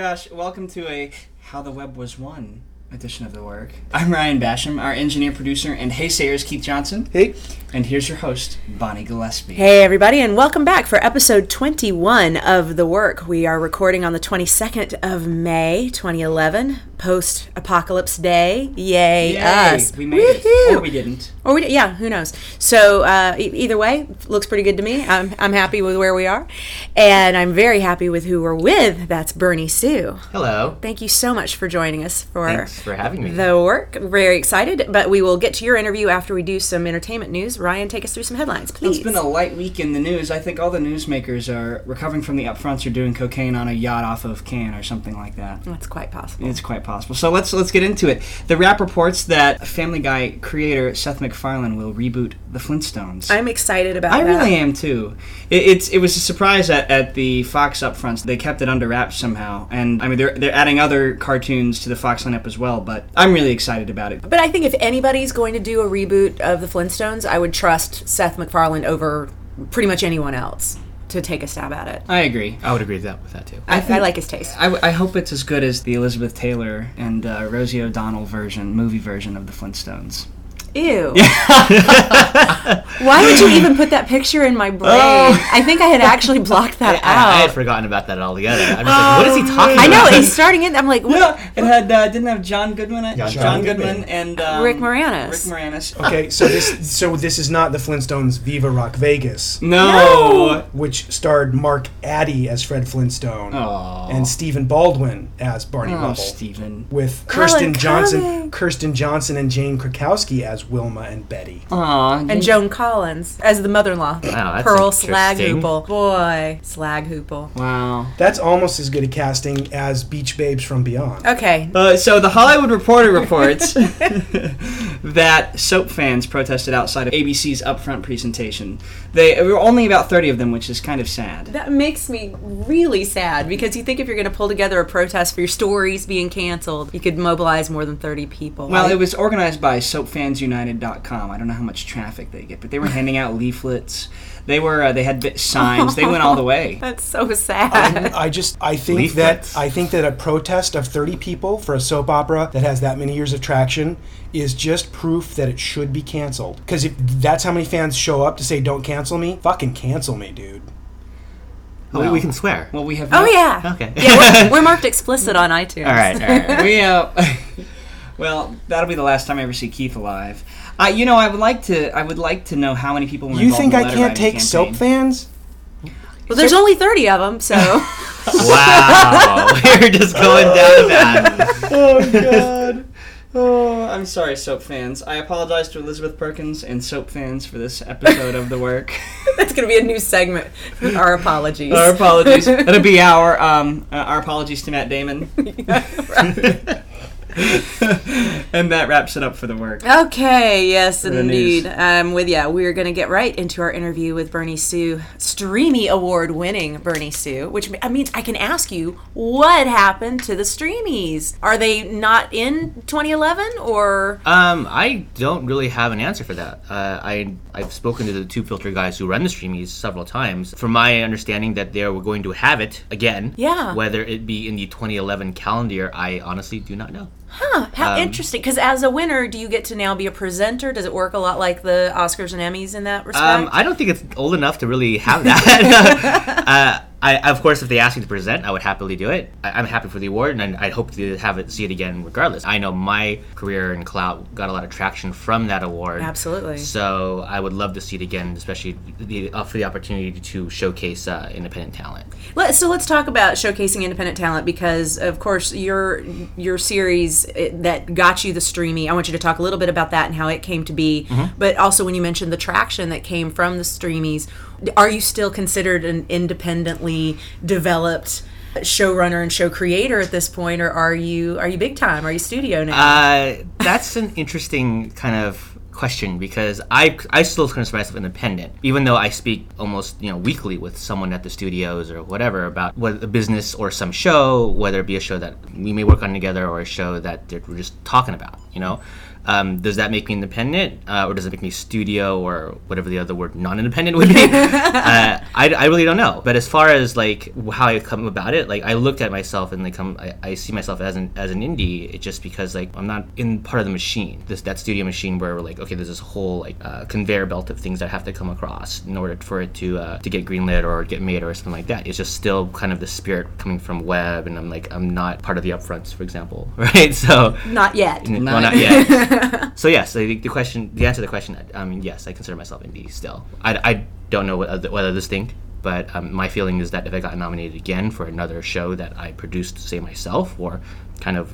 gosh, welcome to a How the Web Was Won edition of The Work. I'm Ryan Basham, our engineer, producer, and hey-sayers Keith Johnson. Hey. And here's your host, Bonnie Gillespie. Hey everybody, and welcome back for episode 21 of The Work. We are recording on the 22nd of May, 2011, post-apocalypse day. Yay, us. We made it. Or we didn't. Yeah, who knows. So either way, looks pretty good to me. I'm happy with where we are, and I'm very happy with who we're with. That's Bernie Sue. Hello. Thank you so much for joining us Thanks for having me. The Work. Very excited, but we will get to your interview after we do some entertainment news. Ryan, take us through some headlines, please. It's been a light week in the news. I think all the newsmakers are recovering from the upfronts or doing cocaine on a yacht off of Cannes or something like that. That's quite possible. It's quite possible. So let's get into it. The Wrap reports that Family Guy creator Seth MacFarlane will reboot The Flintstones. I'm excited about that. I really am too. It was a surprise at the Fox upfronts. They kept it under wraps somehow, and I mean they're adding other cartoons to the Fox lineup as well. But I'm really excited about it. But I think if anybody's going to do a reboot of The Flintstones, I would trust Seth MacFarlane over pretty much anyone else to take a stab at it. I agree. I would agree with that too. I like his taste. I hope it's as good as the Elizabeth Taylor and Rosie O'Donnell movie version of The Flintstones. Ew. Why would you even put that picture in my brain? I think I had actually blocked that out. I had forgotten about that altogether. I'm just like, what is he talking about? I know, he's starting it. I'm like, what? No, it had didn't have John Goodman in it? John Goodman and Rick Moranis. Rick Moranis. Okay, so this is not the Flintstones Viva Rock Vegas, No. which starred Mark Addy as Fred Flintstone and Stephen Baldwin as Barney Rubble, Stephen. with Colin Kirsten Johnson and Jane Krakowski as Wilma and Betty. Aw. And Joan Collins as the mother-in-law. Wow, that's Pearl interesting. Slaghoople. Boy, Slaghoople. Wow. That's almost as good a casting as Beach Babes from Beyond. Okay. So the Hollywood Reporter reports that soap fans protested outside of ABC's upfront presentation. There were only about 30 of them, which is kind of sad. That makes me really sad because you think if you're going to pull together a protest for your stories being canceled, you could mobilize more than 30 people. Well, it was organized by SoapFansUnited.com. I don't know how much traffic they get, but they were handing out leaflets. They had signs. They went all the way. That's so sad. I think that a protest of 30 people for a soap opera that has that many years of traction is just proof that it should be canceled. Because if that's how many fans show up to say don't cancel me, fucking cancel me, dude. Oh, we can swear. Well, we have. Oh yeah. Okay. Yeah, we're marked explicit on iTunes. All right. We well, that'll be the last time I ever see Keith alive. I would like to know how many people were involved. You think in the I can't take campaign. soap fans? Well, there's only 30 of them, so. Wow. We're just going down that. Oh God. Oh, I'm sorry, soap fans. I apologize to Elizabeth Perkins and soap fans for this episode of The Work. That's going to be a new segment. Our apologies. Our apologies. It'll be our apologies to Matt Damon. And that wraps it up for The Work. Okay, yes, For the indeed. news. With ya, we're going to get right into our interview with Bernie Sue, Streamy Award-winning Bernie Sue, which means I can ask you, what happened to the Streamies? Are they not in 2011, or? I don't really have an answer for that. I've spoken to the Two Filter guys who run the Streamies several times. From my understanding that they were going to have it again. Yeah. Whether it be in the 2011 calendar year, I honestly do not know. Huh, how interesting. Because as a winner, do you get to now be a presenter? Does it work a lot like the Oscars and Emmys in that respect? I don't think it's old enough to really have that. Of course, if they ask me to present, I would happily do it. I'm happy for the award, and I hope to see it again regardless. I know my career and clout got a lot of traction from that award. Absolutely. So I would love to see it again, especially for the opportunity to showcase independent talent. So let's talk about showcasing independent talent because, of course, your series that got you the Streamy, I want you to talk a little bit about that and how it came to be. Mm-hmm. But also when you mentioned the traction that came from the Streamies, are you still considered an independently developed showrunner and show creator at this point, or are you big time? Are you studio now? That's an interesting kind of question because I still consider myself independent, even though I speak almost weekly with someone at the studios or whatever about a business or some show, whether it be a show that we may work on together or a show that we're just talking about. Does that make me independent, or does it make me studio, or whatever the other word non-independent would be? I really don't know. But as far as like how I come about it, like I looked at myself and like I see myself as an indie, just because like I'm not in part of the machine, that studio machine where we're like, okay, there's this whole like conveyor belt of things that have to come across in order for it to get greenlit or get made or something like that. It's just still kind of the spirit coming from web, and I'm not part of the upfronts, for example, right? So not yet. Not yet. So yes, the answer to the question, yes, I consider myself indie still. I don't know what others think, but my feeling is that if I got nominated again for another show that I produced, say myself, or kind of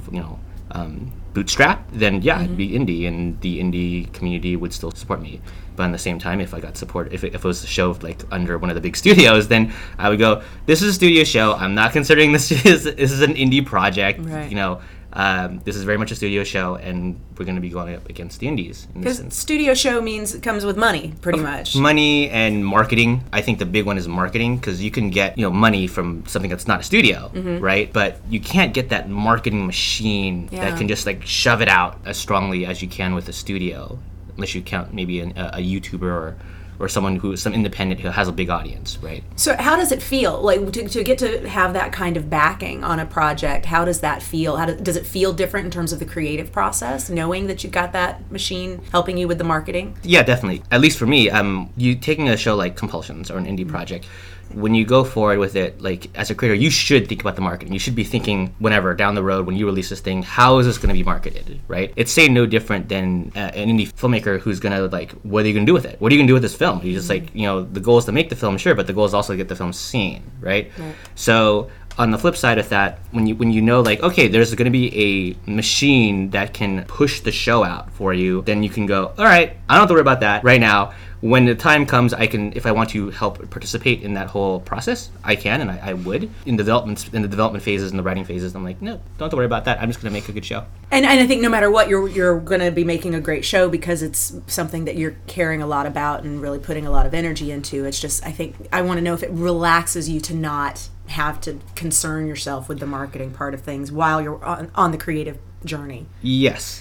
bootstrap, then yeah, I'd be indie, and the indie community would still support me. But at the same time, if I got support, if it was a show like under one of the big studios, then I would go, this is a studio show. I'm not considering this is an indie project. Right. This is very much a studio show, and we're going to be going up against the indies. Because studio show means it comes with money, pretty much. Money and marketing. I think the big one is marketing, because you can get money from something that's not a studio, right? But you can't get that marketing machine that can just like shove it out as strongly as you can with a studio, unless you count maybe a YouTuber or someone some independent who has a big audience, right? So how does it feel, like to get to have that kind of backing on a project? How does that feel? Does it feel different in terms of the creative process, knowing that you've got that machine helping you with the marketing? Yeah, definitely. At least for me, you taking a show like Compulsions or an indie project, when you go forward with it, like as a creator, you should think about the marketing. You should be thinking whenever down the road when you release this thing, how is this going to be marketed, right? It's say no different than an indie filmmaker who's going to like, what are you going to do with it? What are you going to do with this film? You just like, the goal is to make the film, sure, but the goal is also to get the film seen, right? So on the flip side of that, when you know like, okay, there's going to be a machine that can push the show out for you, then you can go, all right, I don't have to worry about that right now. When the time comes, I can, if I want to help participate in that whole process, I can, and I would. In the development phases and the writing phases, I'm like, no, don't have to worry about that. I'm just going to make a good show. And I think no matter what, you're going to be making a great show because it's something that you're caring a lot about and really putting a lot of energy into. It's just, I think, I want to know if it relaxes you to not have to concern yourself with the marketing part of things while you're on the creative journey. Yes.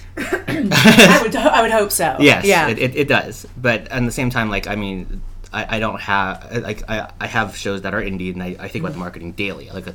I would hope so. Yes, yeah. It does. But at the same time, like, I mean, I don't have, like, I have shows that are indie, and I think about the marketing daily, like,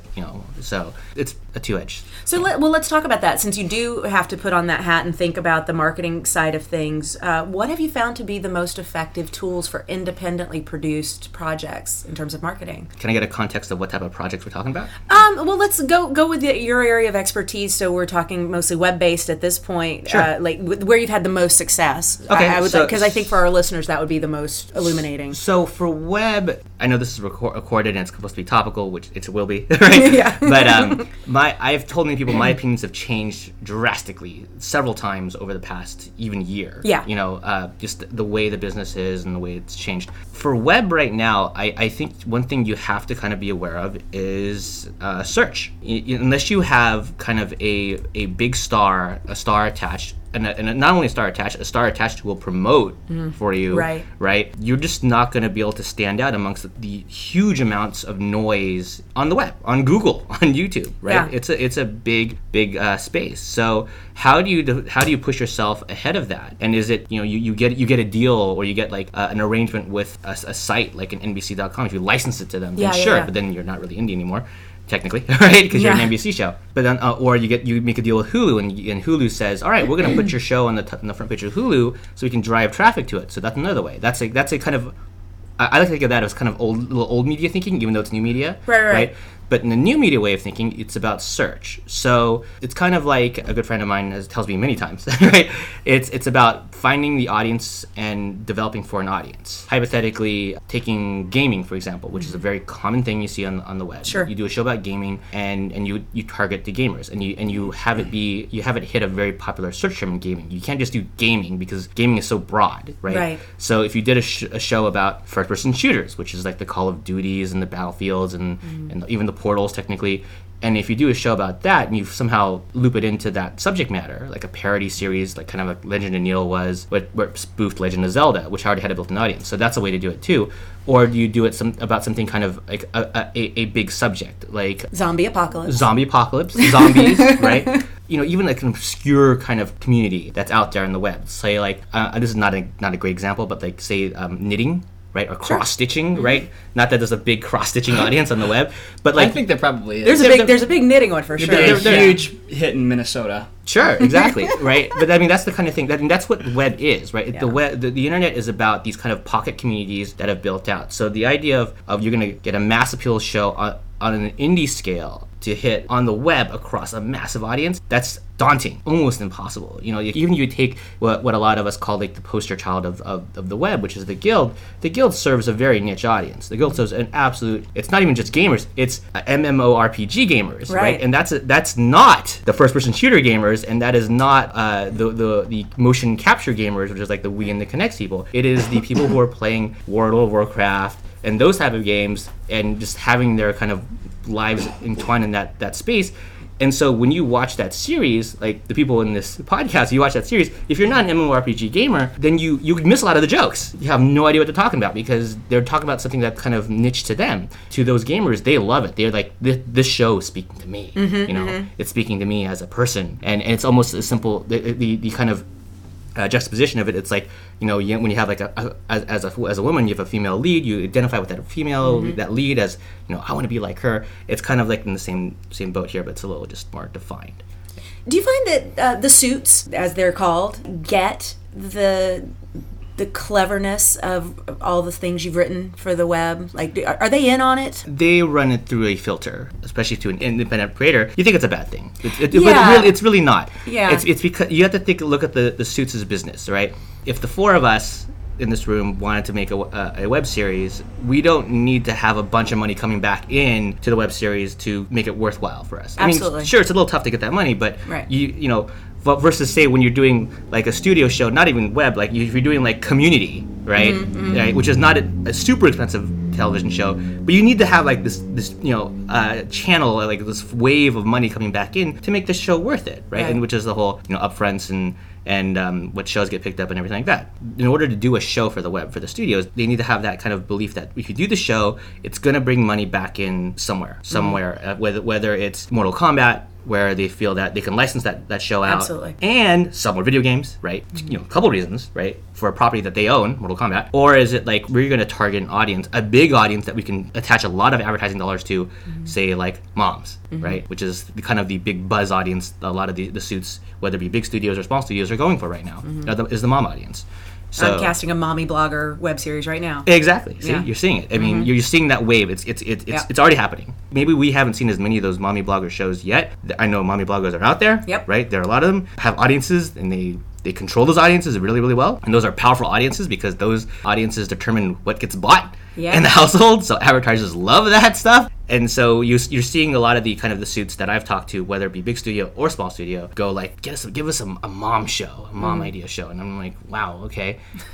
so it's a two-edged. So let's talk about that. Since you do have to put on that hat and think about the marketing side of things, what have you found to be the most effective tools for independently produced projects in terms of marketing? Can I get a context of what type of projects we're talking about? Well, let's go with your area of expertise. So we're talking mostly web-based at this point, sure. Like where you've had the most success. Okay, I would, because I think for our listeners that would be the most illuminating. So for web, I know this is recorded and it's supposed to be topical, which it will be, right? Yeah. But I've told many people my opinions have changed drastically several times over the past even year. Yeah. Just the way the business is and the way it's changed. For web right now, I think one thing you have to kind of be aware of is search. Unless you have kind of a big star, a star attached, and not only a star attached who will promote for you, right? You're just not going to be able to stand out amongst the huge amounts of noise on the web, on Google, on YouTube, right? Yeah. It's a big space. So how do you push yourself ahead of that? And is it you get a deal, or you get like an arrangement with a site like an NBC.com, if you license it to them, then sure, but then you're not really indie anymore. Technically, right? Because you're an NBC show. But then, or you make a deal with Hulu, and Hulu says, "All right, we're going to put your show on the front page of Hulu, so we can drive traffic to it." So that's another way. That's a kind of, I like to think of that as kind of old media thinking, even though it's new media, right? But in the new media way of thinking, it's about search. So it's kind of like a good friend of mine tells me many times, right? It's about finding the audience and developing for an audience. Hypothetically, taking gaming, for example, which is a very common thing you see on the web. Sure. You do a show about gaming, and you target the gamers, and you have it hit a very popular search term in gaming. You can't just do gaming because gaming is so broad, right? Right. So if you did a show about first-person shooters, which is like the Call of Duties and the Battlefields and even the Portals technically, and if you do a show about that and you somehow loop it into that subject matter, like a parody series, like kind of like Legend of Neil was, where it spoofed Legend of Zelda, which already had a built-in audience, so that's a way to do it too. Or do you do it about something kind of like a big subject, like zombie apocalypse, zombies, right? even like an obscure kind of community that's out there in the web. Say like this is not a great example, but like say knitting. Right, or cross stitching, right? Not that there's a big cross stitching audience on the web, but like I think there probably is. There's a big knitting one for sure. There's a huge hit in Minnesota. Sure, exactly, right? But I mean, that's the kind of thing. That's what the web is, right? The web, the internet is about these kind of pocket communities that have built out. So the idea of you're going to get a mass appeal show on an indie scale to hit on the web across a massive audience, that's daunting, almost impossible. Even you take what a lot of us call like the poster child of the web, which is the Guild. The Guild serves a very niche audience. The Guild serves an absolute, it's not even just gamers, it's MMORPG gamers, right? And that's not the first-person shooter gamers, and that is not the motion capture gamers, which is like the Wii and the Kinect people. It is the people who are playing World of Warcraft and those type of games, and just having their kind of lives entwined in that space. And so when you watch that series, like the people in this podcast, you watch that series, if you're not an MMORPG gamer, then you miss a lot of the jokes. You have no idea what they're talking about because they're talking about something that's kind of niche to them. To those gamers, they love it. They're like, this show is speaking to me. It's speaking to me as a person. And it's almost as simple, the kind of juxtaposition of it. It's like, when you have like as a woman, you have a female lead, you identify with that female that lead as, I want to be like her. It's kind of like in the same boat here, but it's a little just more defined. Do you find that the suits, as they're called, get the cleverness of all the things you've written for the web? Like, are they in on it? They run it through a filter, especially to an independent creator. You think it's a bad thing, but it's really not. Yeah. It's because you have to take a look at the suits as business, right? If the four of us in this room wanted to make a web series, we don't need to have a bunch of money coming back in to the web series to make it worthwhile for us. Absolutely. I mean, sure, it's a little tough to get that money, but right. Versus say when you're doing like a studio show, not even web, like if you're doing like Community, right, right, which is not a super expensive television show, but you need to have like this channel, like this wave of money coming back in to make the show worth it, right? And which is the whole upfronts and what shows get picked up and everything like that. In order to do a show for the web, for the studios, they need to have that kind of belief that if you do the show, it's going to bring money back in somewhere, whether it's Mortal Kombat, where they feel that they can license that show out. Absolutely. And some more video games, right? A couple reasons, right? For a property that they own, Mortal Kombat. Or is it like we're going to target an audience, a big audience that we can attach a lot of advertising dollars to, say like moms, right? Which is kind of the big buzz audience a lot of the suits, whether it be big studios or small studios, are going for right now, is the mom audience. So, I'm casting a mommy blogger web series right now. Exactly. See, you're seeing it. I mean, you're seeing that wave. It's already happening. Maybe we haven't seen as many of those mommy blogger shows yet. I know mommy bloggers are out there. Yep. Right? There are a lot of them, have audiences, and they control those audiences really, really well. And those are powerful audiences because those audiences determine what gets bought in the household. So advertisers love that stuff. And so you're seeing a lot of the suits that I've talked to, whether it be big studio or small studio, go like, give us a mom show, a mom idea show. And I'm like, wow, okay.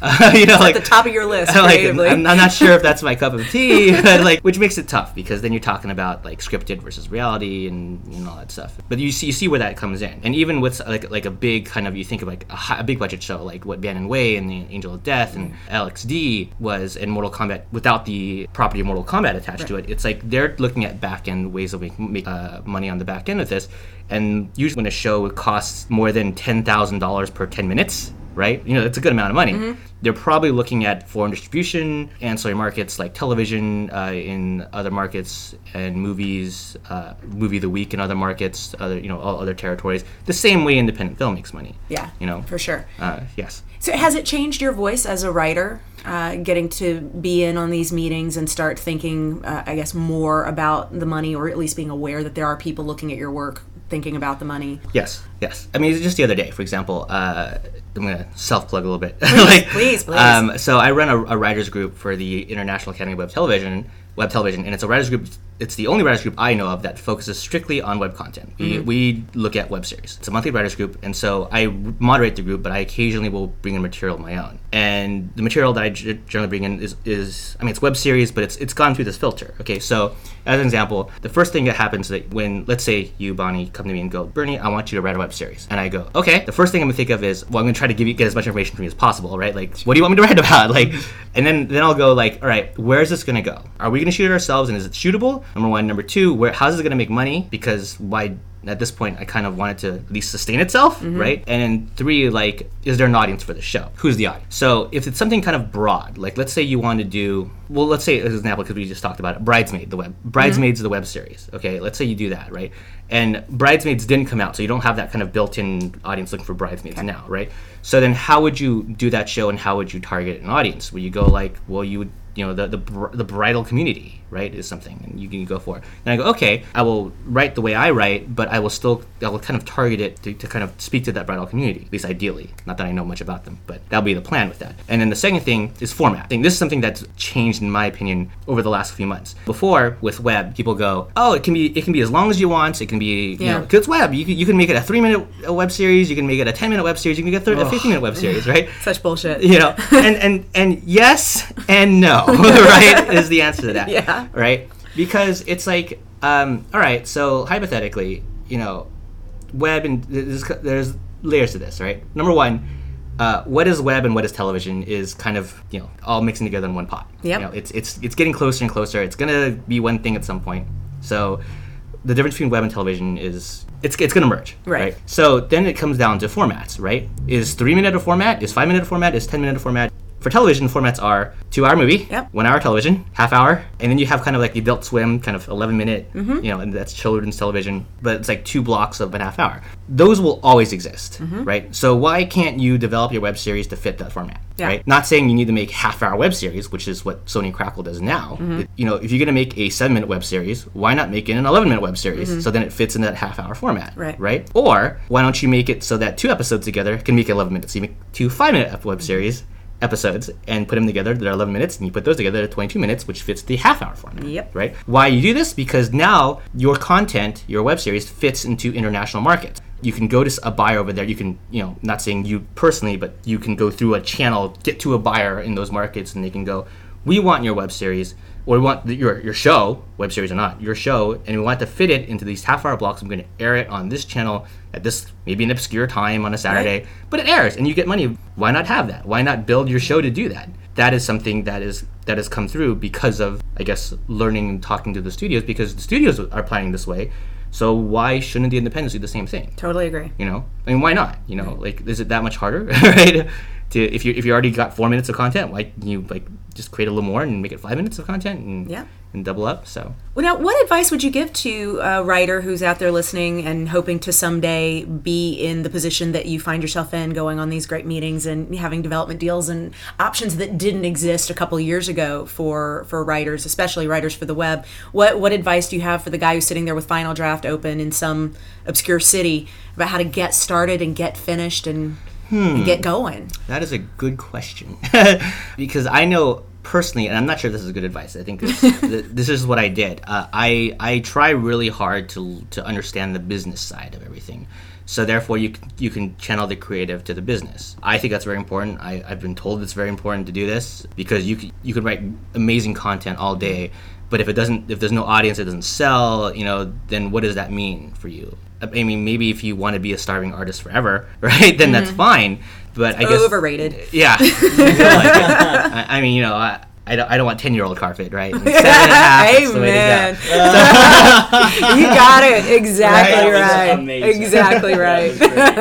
At the top of your list, creatively. I'm not sure if that's my cup of tea, but which makes it tough because then you're talking about like scripted versus reality and all that stuff. But you see where that comes in. And even with like a big kind of, you think of like a big budget show, like what Bannon Way and the Angel of Death and LXD was in Mortal Kombat, without the property of Mortal Kombat attached to it, it's like they're looking at back end ways of making money on the back end of this. And usually when a show costs more than $10,000 per 10 minutes, right? That's a good amount of money. They're probably looking at foreign distribution, ancillary markets like television in other markets, and movies, movie of the week in other markets, all other territories. The same way independent film makes money. Yeah, for sure. Yes. So has it changed your voice as a writer, getting to be in on these meetings and start thinking, I guess, more about the money, or at least being aware that there are people looking at your work thinking about the money? Yes. I mean, just the other day, for example, I'm going to self-plug a little bit. Please. So I run a writers group for the International Academy of Web Television, and it's a writers group. It's the only writers group I know of that focuses strictly on web content. We look at web series. It's a monthly writers group, and so I moderate the group, but I occasionally will bring in material of my own. And the material that I generally bring in is I mean, it's web series, but it's gone through this filter. Okay, so as an example, the first thing that happens that when, let's say you, Bonnie, come to me and go, Bernie, I want you to write a web series. And I go, okay. The first thing I'm going to think of is, well, I'm going to try to get as much information from you as possible, right? Like, what do you want me to write about? Like, and then I'll go like, all right, where is this going to go? Are we going to shoot it ourselves, and is it shootable? Number one. Number two, how's it going to make money? Because why at this point, I kind of want it to at least sustain itself, right? And then 3, like, is there an audience for the show? Who's the audience? So if it's something kind of broad, like let's say you want to do, well, let's say as an example, because we just talked about it, Bridesmaids, the web series. Okay, let's say you do that, right? And Bridesmaids didn't come out, so you don't have that kind of built-in audience looking for Bridesmaids now, right? So then how would you do that show, and how would you target an audience? Would you go like, well, you would, the bridal community, right, is something, and you can go for it. And I go, okay, I will write the way I write, but I will kind of target it to kind of speak to that bridal community, at least ideally. Not that I know much about them, but that'll be the plan with that. And then the second thing is format. This is something that's changed, in my opinion, over the last few months. Before, with web, people go, oh, it can be as long as you want. It can be, because it's web. You can make it a 3-minute web series. You can make it a 10-minute web series. You can make a 15-minute web series, right? Such bullshit. And yes and no. Right, is the answer to that. Yeah. Right? Because it's like, all right, so hypothetically, web, and there's layers to this, right? Number one, what is web and what is television is kind of, all mixing together in one pot. Yep. It's getting closer and closer. It's going to be one thing at some point. So the difference between web and television is it's going to merge. Right. So then it comes down to formats, right? Is 3-minute a format? Is 5-minute a format? Is 10-minute a format? For television, formats are 2-hour movie, 1-hour television, half-hour, and then you have kind of like the Adult Swim, kind of 11-minute, and that's children's television, but it's like 2 blocks of a half-hour. Those will always exist, right? So why can't you develop your web series to fit that format, right? Not saying you need to make half-hour web series, which is what Sony Crackle does now. If you're going to make a 7-minute web series, why not make it an 11-minute web series so then it fits in that half-hour format, right? Or why don't you make it so that 2 episodes together can make 11 minutes? So you make 2 5-minute web series episodes and put them together. They're 11 minutes, and you put those together at 22 minutes, which fits the half-hour format. Right? Why you do this? Because now your content, your web series, fits into international markets. You can go to a buyer over there. You can, not saying you personally, but you can go through a channel, get to a buyer in those markets, and they can go, we want your web series, or we want your show, web series or not, your show, and we want to fit it into these half-hour blocks. I'm going to air it on this channel at this, maybe an obscure time on a Saturday, but it airs, and you get money. Why not have that? Why not build your show to do that? That is something that has come through because of, I guess, learning and talking to the studios, because the studios are planning this way. So why shouldn't the independents do the same thing? Totally agree. I mean, why not? Like, is it that much harder, right? If you already got 4 minutes of content, why can you just create a little more and make it 5 minutes of content and double up? So, well, now, what advice would you give to a writer who's out there listening and hoping to someday be in the position that you find yourself in, going on these great meetings and having development deals and options that didn't exist a couple of years ago for writers, especially writers for the web? What advice do you have for the guy who's sitting there with Final Draft open in some obscure city about how to get started and get finished and get going? That is a good question. Because I know personally, and I'm not sure if this is good advice, I think this is what I did. I try really hard to understand the business side of everything. So therefore, you can channel the creative to the business. I think that's very important. I've been told it's very important to do this, because you can write amazing content all day, but if there's no audience, it doesn't sell, then what does that mean for you? I mean, maybe if you want to be a starving artist forever, right, then that's fine. But I guess overrated. Yeah. I mean, I don't want 10-year-old carpet, right? 7.5. That's the way to go. You got it exactly right. Amazing. Exactly right.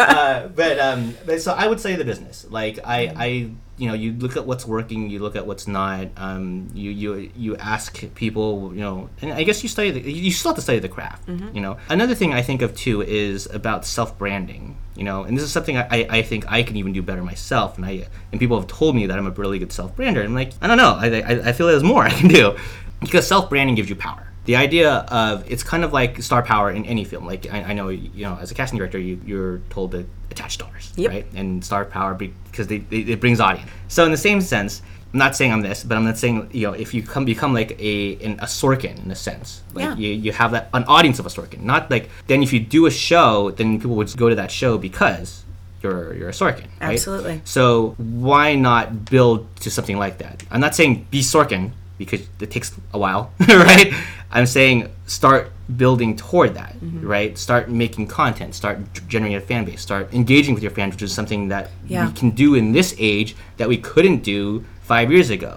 But so I would say the business. Like I you look at what's working, you look at what's not. You ask people, and I guess you still have to study the craft. Another thing I think of too is about self-branding. And this is something I think I can even do better myself. And people have told me that I'm a really good self-brander. And I'm like, I don't know. I feel there's more I can do, because self-branding gives you power. The idea of, it's kind of like star power in any film. Like I know, as a casting director, you're told to attach stars, right? And star power because it brings audience. So in the same sense, I'm not saying I'm this, but I'm not saying, if you become like a Sorkin in a sense, like you have an audience of a Sorkin. Not like, then if you do a show, then people would go to that show because you're a Sorkin, right? Absolutely. So why not build to something like that? I'm not saying be Sorkin, because it takes a while, right? I'm saying start building toward that, right? Start making content, start generating a fan base, start engaging with your fans, which is something that we can do in this age that we couldn't do 5 years ago,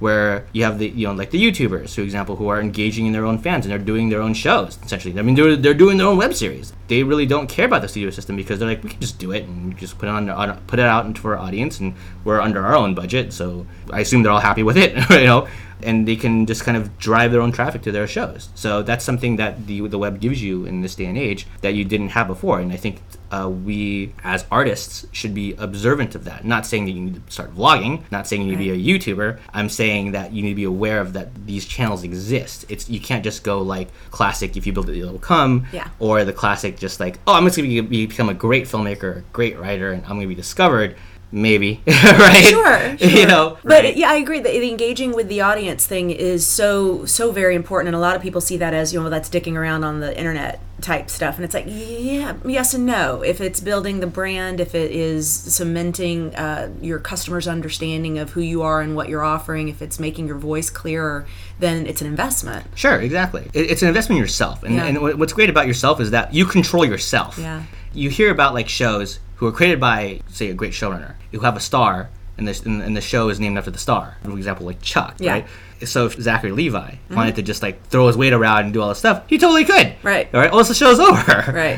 where you have the like the YouTubers, for example, who are engaging in their own fans and they're doing their own shows. Essentially, I mean, they're doing their own web series. They really don't care about the studio system because they're like, we can just do it and just put it out into our audience, and we're under our own budget, so I assume they're all happy with it, and they can just kind of drive their own traffic to their shows. So that's something that the web gives you in this day and age that you didn't have before. And I think we as artists should be observant of that. Not saying that you need to start vlogging, not saying you need to be a YouTuber. I'm saying that you need to be aware of that these channels exist. You can't just go like classic, if you build it, it'll come, or the classic just like, oh, I'm just going to become a great filmmaker, a great writer, and I'm going to be discovered. Maybe, right? Sure. But yeah, I agree that the engaging with the audience thing is so very important, and a lot of people see that as, that's dicking around on the internet type stuff, and it's like, yeah, yes and no. If it's building the brand, if it is cementing your customers' understanding of who you are and what you're offering, if it's making your voice clearer, then it's an investment. Sure, exactly. It's an investment in yourself, and what's great about yourself is that you control yourself. Yeah. You hear about like shows who are created by, say, a great showrunner, who have a star, and the show is named after the star. For example, like Chuck, right? So if Zachary Levi wanted to just like throw his weight around and do all this stuff, he totally could. Right. All right. Well, the show's over. Right.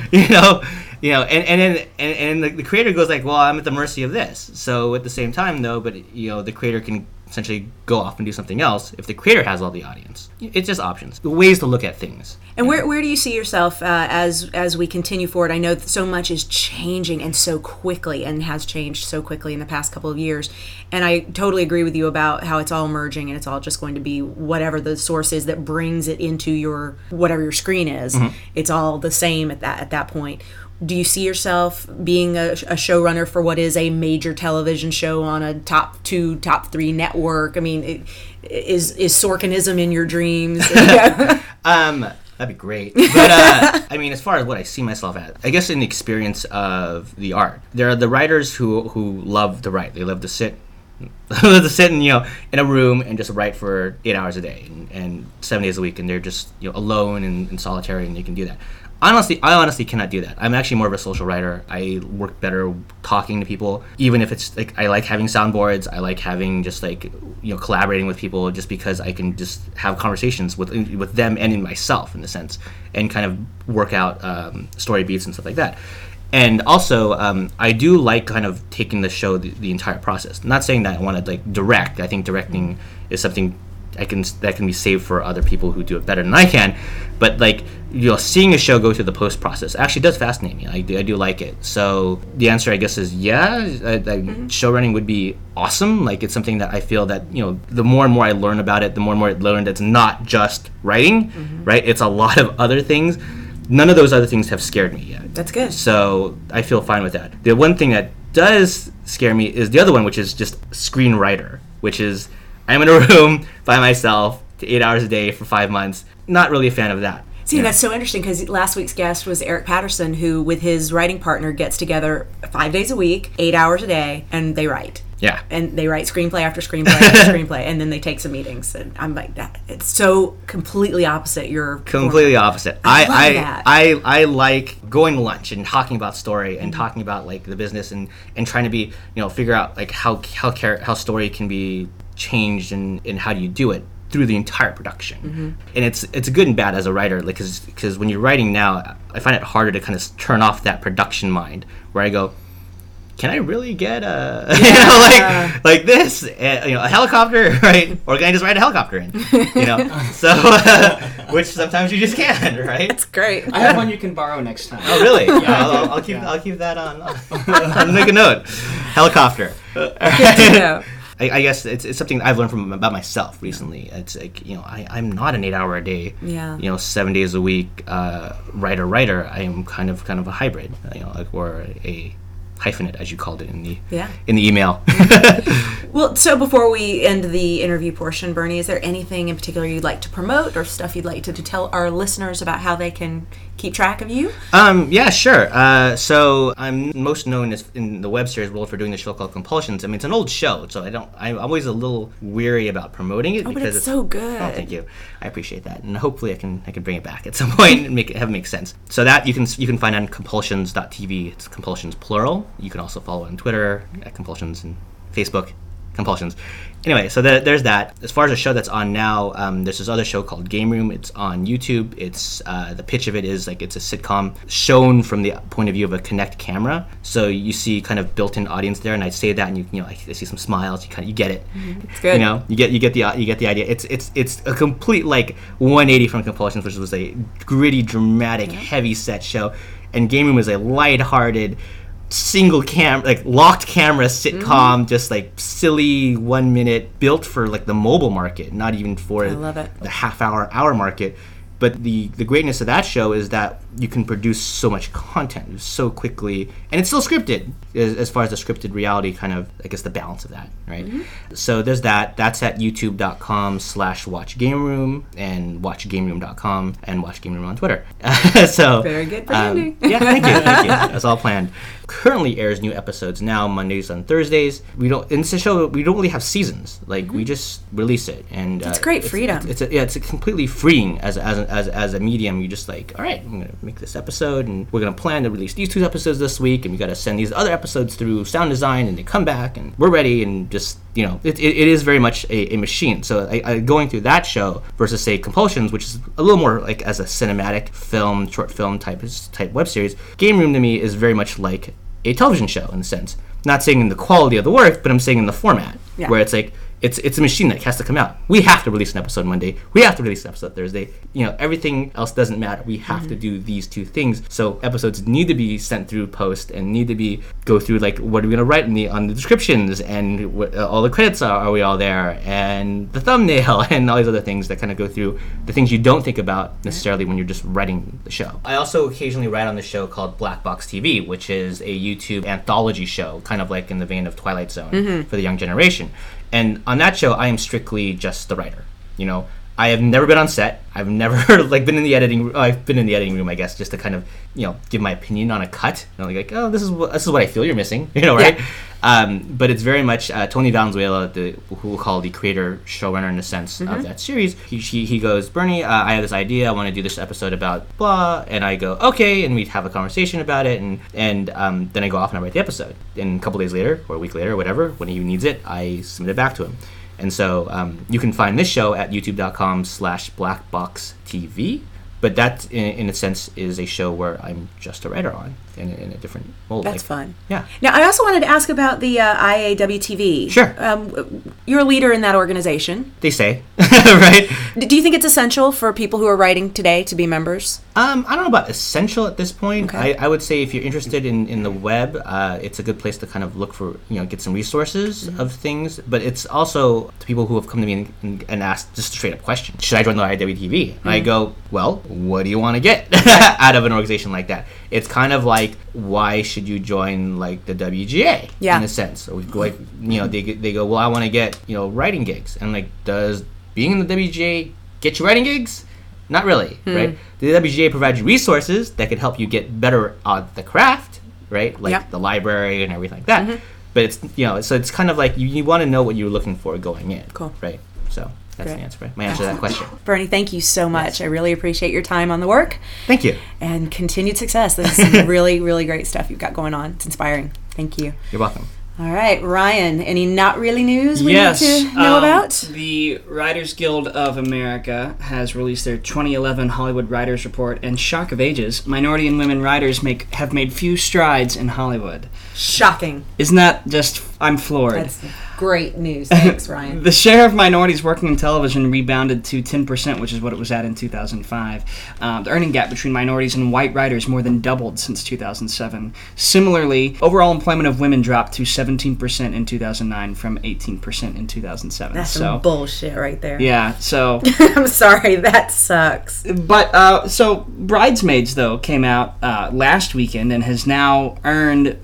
And then the creator goes like, well, I'm at the mercy of this. So at the same time, though, but the creator can essentially go off and do something else if the creator has all the audience. It's just options, ways to look at things. And where do you see yourself as we continue forward? I know that so much is changing and so quickly, and has changed so quickly in the past couple of years. And I totally agree with you about how it's all merging, and it's all just going to be whatever the source is that brings it into your whatever your screen is. Mm-hmm. It's all the same at that point. Do you see yourself being a showrunner for what is a major television show on a top 2, top 3 network? I mean, is Sorkinism in your dreams? That'd be great. But, I mean, as far as what I see myself at, I guess in the experience of the art, there are the writers who love to write. They love to sit in in a room and just write for 8 hours a day and 7 days a week, and they're just alone and solitary, and they can do that. I honestly cannot do that. I'm actually more of a social writer. I work better talking to people, even if it's like I like having soundboards. I like having just like collaborating with people, just because I can just have conversations with them and in myself in a sense, and kind of work out story beats and stuff like that. And also, I do like kind of taking the show the entire process. I'm not saying that I want to like direct. I think directing is something that can be saved for other people who do it better than I can. But like seeing a show go through the post process actually does fascinate me. I do like it. So the answer, I guess, is show running would be awesome. Like it's something that I feel that the more and more I learn about it, the more and more I learn that it's not just writing, right? It's a lot of other things. None of those other things have scared me yet. That's good. So I feel fine with that. The one thing that does scare me is the other one, which is just screenwriter, which is I'm in a room by myself 8 hours a day for 5 months. Not really a fan of that. See, that's so interesting because last week's guest was Eric Patterson, who with his writing partner gets together 5 days a week, 8 hours a day, and they write. Yeah. And they write screenplay after screenplay after screenplay, and then they take some meetings. And I'm like, that. It's so completely opposite your completely opposite. I like going to lunch and talking about story and talking about like the business and trying to be figure out like how story can be changed and how do you do it through the entire production. And it's good and bad as a writer, like because when you're writing now, I find it harder to kind of turn off that production mind where I go, can I really get like this a helicopter, right? Or can I just ride a helicopter in, so which sometimes you just can, right? That's great. I have one you can borrow next time. Oh really? Yeah, I'll keep that on. I'll make a note. Helicopter. Good to know. I guess it's something I've learned about myself recently. It's like I'm not an 8 hour a day, 7 days a week writer. I am kind of a hybrid, or a hyphenate, as you called it in the email. Well, so before we end the interview portion, Bernie, is there anything in particular you'd like to promote or stuff you'd like to tell our listeners about how they can keep track of you? Yeah, sure. So I'm most known in the web series world for doing the show called Compulsions. I mean, it's an old show, so I'm always a little weary about promoting it because but it's so good. Oh, thank you. I appreciate that, and hopefully I can bring it back at some point and have it make sense. So that you can find on compulsions.tv. It's Compulsions plural. You can also follow on Twitter at Compulsions and Facebook. Compulsions. Anyway, so there's that. As far as a show that's on now, there's this other show called Game Room. It's on YouTube. It's the pitch of it is like it's a sitcom shown from the point of view of a Kinect camera. So you see kind of built-in audience there, and I say that, and you know, I see some smiles. You get it. It's good. You know, you get the idea. It's a complete like 180 from Compulsions, which was a gritty, dramatic, heavy set show, and Game Room is a lighthearted, single locked camera sitcom, just like silly 1 minute, built for like the mobile market, not even for the half hour market. But the greatness of that show is that you can produce so much content so quickly, and it's still scripted as far as the scripted reality kind of, I guess, the balance of that, right? So there's that. That's at youtube.com/watchgameroom and watchgameroom.com and watchgameroom on Twitter. So very good branding. Yeah, thank you. That's all planned. Currently airs new episodes now Mondays and Thursdays. It's a show we don't really have seasons. Like we just release it, and it's great freedom. It's completely freeing as a medium. You just like, all right, I'm gonna make this episode, and we're gonna plan to release these 2 episodes this week, and we gotta send these other episodes through sound design, and they come back, and we're ready, and just, you know, it is very much a machine. So going through that show versus say Compulsions, which is a little more like as a cinematic film, short film type web series, Game Room to me is very much like a television show in a sense. Not saying in the quality of the work, but I'm saying in the format, where it's like it's a machine that has to come out. We have to release an episode Monday. We have to release an episode Thursday. You know, everything else doesn't matter. We have to do these 2 things. So episodes need to be sent through post and need to go through like, what are we going to write on the descriptions, and what, all the credits are we all there, and the thumbnail, and all these other things that kind of go through the things you don't think about necessarily when you're just writing the show. I also occasionally write on the show called Black Box TV, which is a YouTube anthology show, kind of like in the vein of Twilight Zone for the young generation. And on that show, I am strictly just the writer. You know, I have never been on set. I've never like been in the editing. I've been in the editing room, I guess, just to kind of, you know, give my opinion on a cut. You know, like, oh, this is what I feel you're missing. You know, right? Yeah. But it's very much Tony Valenzuela, who we'll call the creator showrunner in the sense of that series. He goes, Bernie, I have this idea. I want to do this episode about blah, and I go, okay, and we have a conversation about it, and then I go off and I write the episode. And a couple days later, or a week later, or whatever, when he needs it, I submit it back to him. And so you can find this show at youtube.com/blackboxtv. But that, in a sense, is a show where I'm just a writer on in a different mold. That's fun. Yeah. Now, I also wanted to ask about the IAWTV. Sure. You're a leader in that organization. They say, right? Do you think it's essential for people who are writing today to be members? I don't know about essential at this point. Okay. I would say if you're interested in the web, it's a good place to kind of look for, get some resources of things. But it's also to people who have come to me and asked just a straight up question: should I join the IAWTV? And I go, well, what do you want to get out of an organization like that? It's kind of like, why should you join like the WGA in a sense? So like, they go, well, I want to get writing gigs, and like, does being in the WGA get you writing gigs? Not really, right? The WGA provides you resources that could help you get better at the craft, right? Like the library and everything like that. But it's so it's kind of like you want to know what you're looking for going in, right? So that's the answer, right? My answer to that question. Bernie, thank you so much. Yes. I really appreciate your time on the work. Thank you. And continued success. This is some really, really great stuff you've got going on. It's inspiring. Thank you. You're welcome. All right, Ryan, any not really news we need to know about? The Writers Guild of America has released their 2011 Hollywood Writers Report, and shock of ages, minority and women writers have made few strides in Hollywood. Shocking. Isn't that just... I'm floored. That's great news. Thanks, Ryan. The share of minorities working in television rebounded to 10%, which is what it was at in 2005. The earning gap between minorities and white writers more than doubled since 2007. Similarly, overall employment of women dropped to 17% in 2009 from 18% in 2007. That's some bullshit right there. Yeah, so... I'm sorry, that sucks. But, so Bridesmaids, though, came out last weekend and has now earned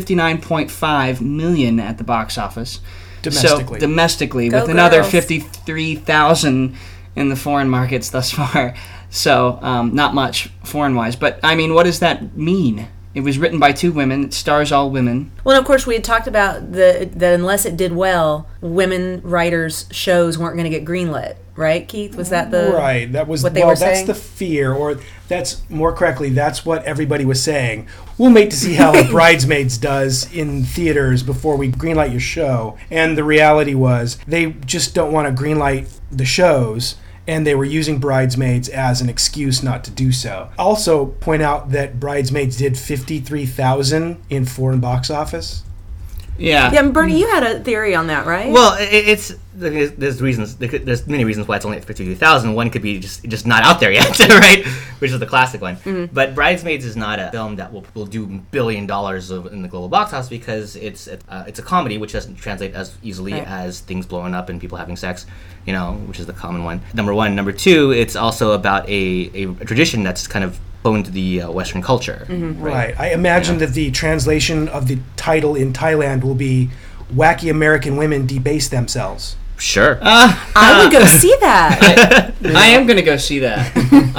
$59.5 million at the box office. Domestically, Go with another girls. 53,000 in the foreign markets thus far. So, not much foreign-wise. But, I mean, what does that mean It was written by 2 women. It stars all women. Well, and of course, we had talked about that unless it did well, women writers' shows weren't going to get greenlit, right, Keith? Was that the right? That was what they were saying? That's the fear, or that's more correctly, that's what everybody was saying. We'll wait to see how Bridesmaids does in theaters before we greenlight your show. And the reality was, they just don't want to greenlight the shows. And they were using Bridesmaids as an excuse not to do so. Also, point out that Bridesmaids did $53,000 in foreign box office. Yeah. Yeah, Bernie, you had a theory on that, right? Well, there's reasons. There's many reasons why it's only at 52,000. One could be just not out there yet, right? Which is the classic one. Mm-hmm. But Bridesmaids is not a film that will do $1 billion in the global box office because it's a comedy, which doesn't translate as easily as things blowing up and people having sex, which is the common one. Number one. Number two, it's also about a tradition that's kind of owned the Western culture. Mm-hmm. Right. I imagine that the translation of the title in Thailand will be "Wacky American Women Debase Themselves." Sure. I would go see that. I am going to go see that.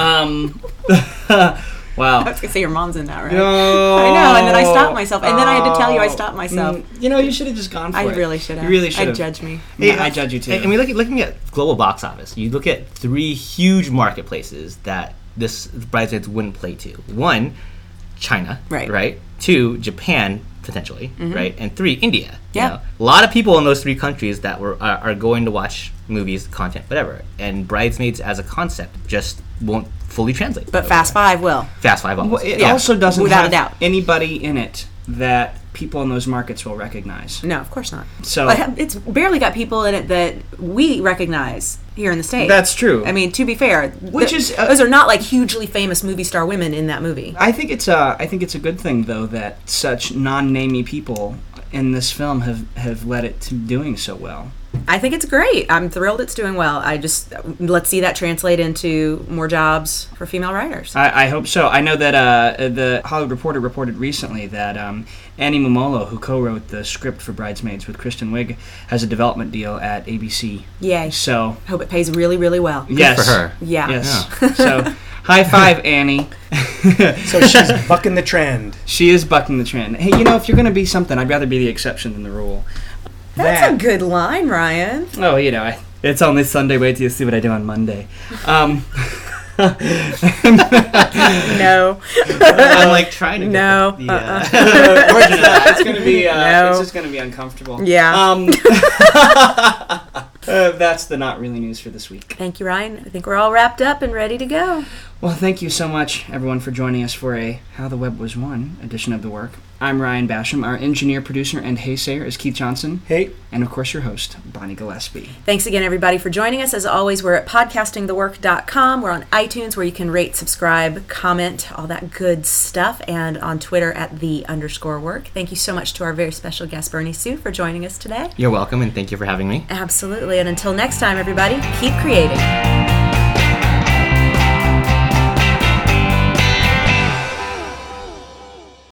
Wow. I was going to say your mom's in that, right? No. I know, and then I stopped myself. And then I had to tell you I stopped myself. You should have just gone for it. I really should have. You really should have. I'd judge me. Yeah, I judge you too. And we looking at global box office. You look at 3 huge marketplaces that this Bridesmaids wouldn't play to. 1, China. Right. 2, Japan, potentially. Mm-hmm. Right. And 3, India. Yeah. A lot of people in those 3 countries that are going to watch movies, content, whatever. And Bridesmaids as a concept just won't fully translate. But Fast 5 will. Fast 5 almost. It also doesn't without have a doubt. anybody in it that people in those markets will recognize. No, of course not. So it's barely got people in it that we recognize here in the States. That's true. I mean, to be fair, those are not like hugely famous movie star women in that movie. I think it's a good thing though that such non-namey people in this film have led it to doing so well. I think it's great. I'm thrilled it's doing well. Let's see that translate into more jobs for female writers. I hope so. I know that the Hollywood Reporter reported recently that Annie Momolo, who co-wrote the script for Bridesmaids with Kristen Wiig, has a development deal at ABC. Yay. So hope it pays really, really well. Yes. Good for her. Yeah. Yes. Yeah. So high five, Annie. So she's bucking the trend. She is bucking the trend. Hey, if you're going to be something, I'd rather be the exception than the rule. That's a good line, Ryan. Oh, it's only Sunday. Wait till you see what I do on Monday. No. I'm like trying to no. We're it's going to be. It's just going to be uncomfortable. Yeah. That's the not really news for this week. Thank you, Ryan. I think we're all wrapped up and ready to go. Well, thank you so much, everyone, for joining us for a How the Web Was Won edition of The Work. I'm Ryan Basham. Our engineer, producer, and haysayer is Keith Johnson. Hey. And, of course, your host, Bonnie Gillespie. Thanks again, everybody, for joining us. As always, we're at podcastingthework.com. We're on iTunes, where you can rate, subscribe, comment, all that good stuff, and on Twitter at @the_work. Thank you so much to our very special guest, Bernie Sue, for joining us today. You're welcome, and thank you for having me. Absolutely. And until next time, everybody, keep creating.